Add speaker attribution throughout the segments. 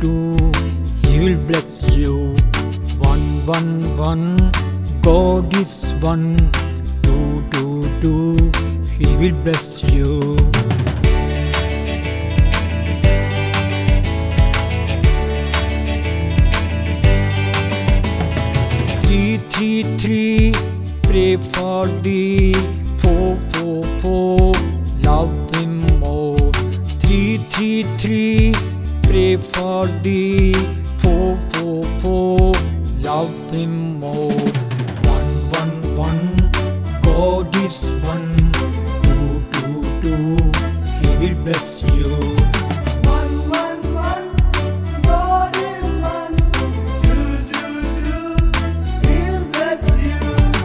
Speaker 1: two, He will bless you. One, one, one, God is one. Two, two, two, He will bless you. Three, three, three, pray for thee. Four, four, four, love Him more. Three, three, three, pray for thee. Four, four, four, love Him more. One, one, one, God is one. Two, two, two, He will bless you.
Speaker 2: One, one, one, God is one. Two, two, two, He'll bless you.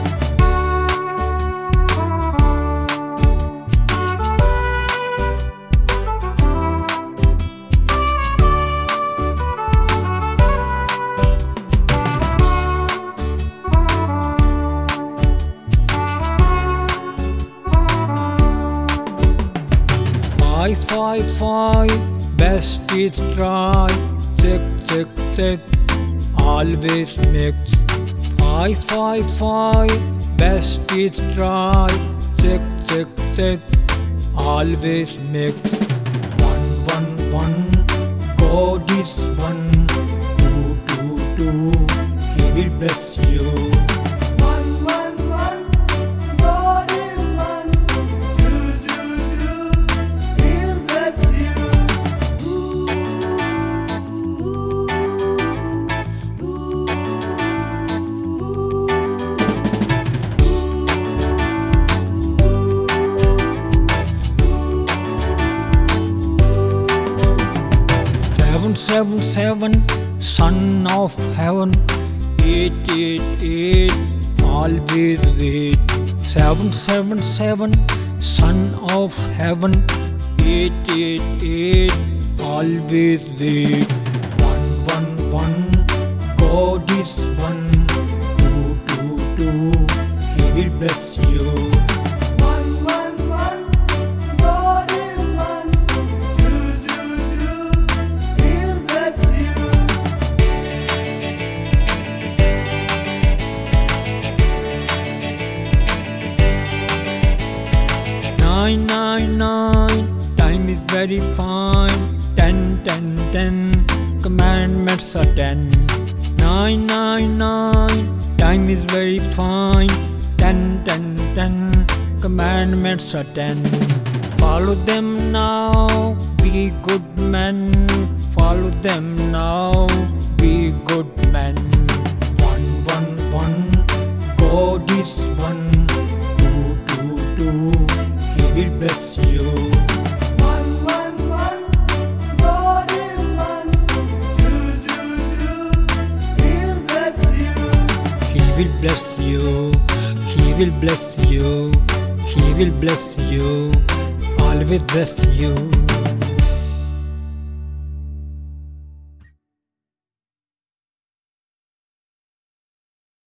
Speaker 1: Five, five, five, best is try. Six, six, six, always mix. Five, five, five, best is try. Six, six, six, always mix. One, one, one, God is one. Two, two, two, He will bless you.
Speaker 2: One, one, one, God is one. Two, two, two, He'll bless you.
Speaker 1: Seven, seven, seven, Son of heaven. Eight, eight, eight, always wait. Seven, seven, seven, Son of heaven. Eight, eight, eight, always wait. One, one, one, God is one. Two, two, two, He will bless you.
Speaker 2: One, one, one, God is one. Two, two, two, He'll bless you.
Speaker 1: Nine, nine, nine, time is very fine. 10, 10, 10, commandments are 10. Nine, nine, nine, time is very fine. 10, 10, 10, commandments are 10. Follow them now, be good men. Follow them now, be good men. One, one, one, God is one. Two, two, two, He will bless you.
Speaker 2: One, one, one, God is one. Two, two, two, He'll bless you.
Speaker 1: He will bless you. He will bless you. He will bless you. Always bless you.